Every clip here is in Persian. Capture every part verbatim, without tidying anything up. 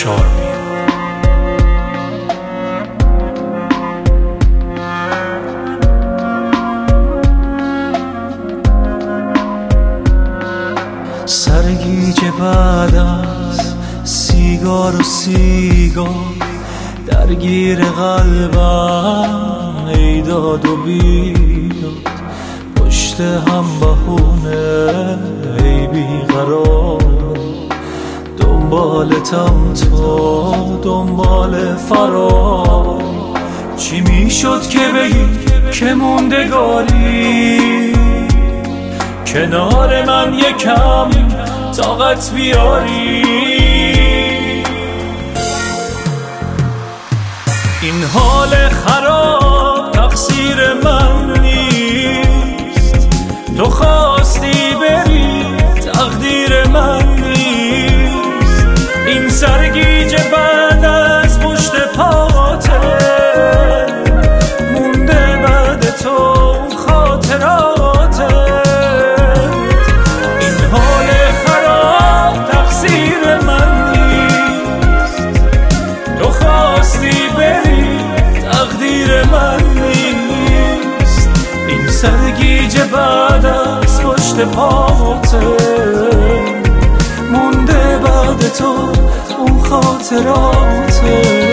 شارمی. سرگیجه بعد از سیگار و سیگار درگیر قلبم، ای داد و بیداد پشت هم بهونه، ای بیقرار دنبالتم تو دنبال فرار. چی میشد که بگی که موندگاری کنار من یکم طاقت بیاری؟ این حال خراب تقصیر من نیست، تو خواستی بری تقدیر من نیست. این سرگیجه بعد از پشت پاته مونده بعد تو خاطراته. این حال خراب تقصیر من نیست، تو خواستی بری تقدیر من نیست. این سرگیجه بعد از پشت پاته مونده بعد تو اون خاطراته.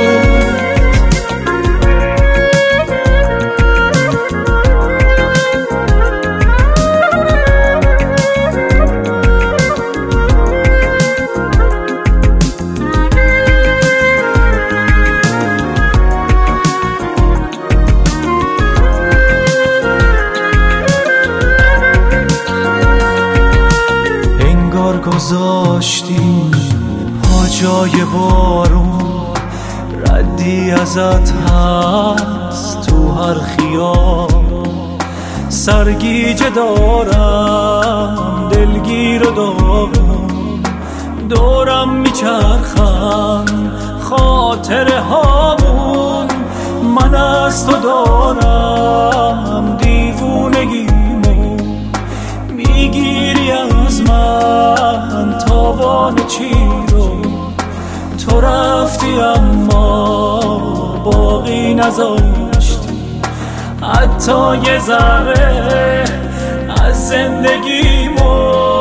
گذاشتی پا جای بارون، ردی ازت هست تو هر خیال. سرگیجه دارم دلگیر و داغون، دورم میچرخن خاطره هامون. من از تو دارم دیوونگیمو، میگیری از من تاوان چی رو. تو رفتی اما باقی نذاشتی حتی یه ذره از زندگیمو.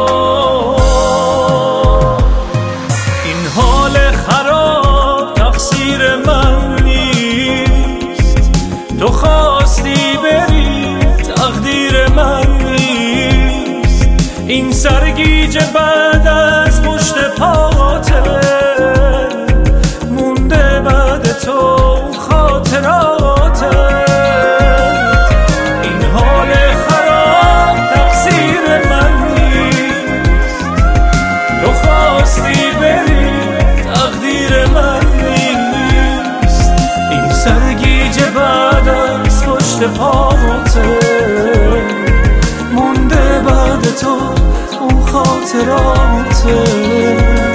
این حال خراب تقصیر من نیست، تو خواستی بری تقدیر من نیست. این سرگیجه بعد از پشت پاته مونده بعد تو خاطراته. این حال خراب تقصیر من نیست، تو خواستی بری تقدیر من نیست. این سرگیجه بعد از پشت پاته مونده بعد تو اون خاطراته.